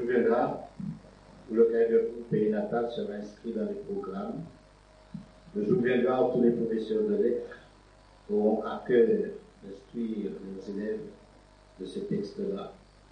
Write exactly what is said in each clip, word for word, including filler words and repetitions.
viendra où le cahier de route périnatal sera inscrit dans les programmes. Le jour viendra où tous les professeurs de lettres auront à cœur d'instruire les élèves de ces textes-là.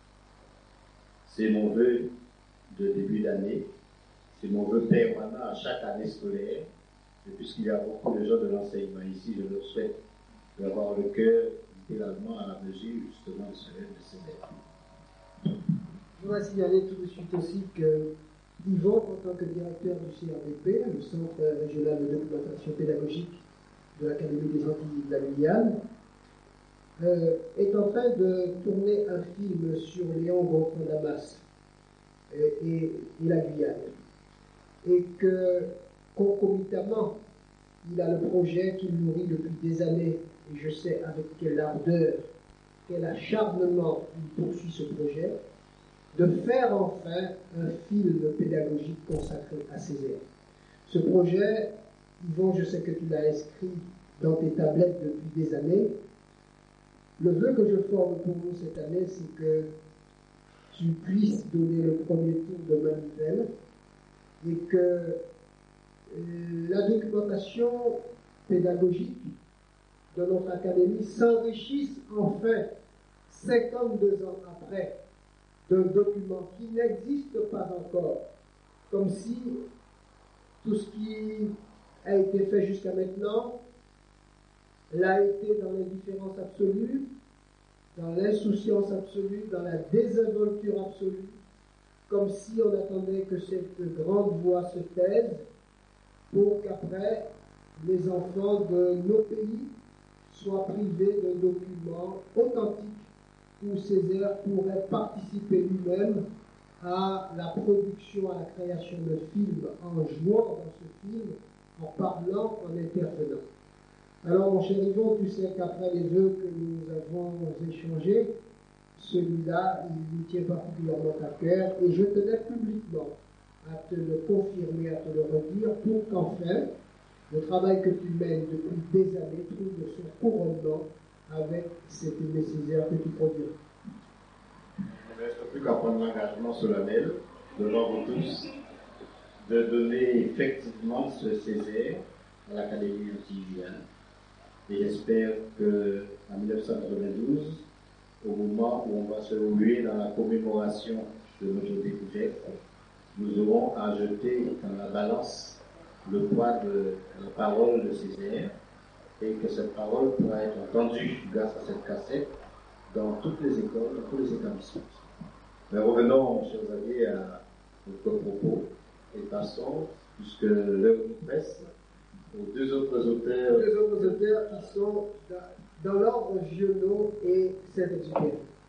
C'est mon vœu de début d'année, c'est mon vœu permanent à chaque année scolaire, et puisqu'il y a beaucoup de gens de l'enseignement ici, je leur souhaite d'avoir le cœur littéralement à la mesure justement de ce rêve de ces élèves. Je voudrais signaler tout de suite aussi que Yvon, en tant que directeur du C R D P, le Centre régional de documentation pédagogique de l'Académie des Antilles de la Guyane, euh, est en train de tourner un film sur Léon Gontran-Damas et, et, et la Guyane. Et que, concomitamment, il a le projet qu'il nourrit depuis des années, et je sais avec quelle ardeur, quel acharnement il poursuit ce projet, de faire enfin un film pédagogique consacré à Césaire. Ce projet, Yvon, je sais que tu l'as inscrit dans tes tablettes depuis des années. Le vœu que je forme pour nous cette année, c'est que tu puisses donner le premier tour de manivelle et que euh, la documentation pédagogique de notre académie s'enrichisse enfin, cinquante-deux ans après, d'un document qui n'existe pas encore, comme si tout ce qui a été fait jusqu'à maintenant l'a été dans l'indifférence absolue, dans l'insouciance absolue, dans la désinvolture absolue, comme si on attendait que cette grande voix se taise pour qu'après les enfants de nos pays soient privés d'un document authentique où Césaire pourrait participer lui-même à la production, à la création de films, en jouant dans ce film, en parlant, en intervenant. Alors, mon cher Yvon, tu sais qu'après les vœux que nous avons échangés, celui-là, il nous tient particulièrement à cœur, et je tenais publiquement à te le confirmer, à te le redire, pour qu'enfin, le travail que tu mènes depuis des années trouve son couronnement avec cet aimé Césaire que tu produis. Il ne reste plus qu'à prendre l'engagement solennel devant vous tous de donner effectivement ce Césaire à l'Académie antillienne. Et j'espère qu'en dix-neuf cent quatre-vingt-douze, au moment où on va se ruer dans la commémoration de notre découverte, nous aurons à jeter dans la balance le poids de la parole de Césaire, et que cette parole pourra être entendue grâce à cette cassette dans toutes les écoles, dans tous les établissements. Mais revenons, chers amis, à notre propos et passons, puisque l'heure nous presse, aux deux autres auteurs. Deux autres auteurs qui sont dans, dans l'ordre Giono et Saint-Exupéry.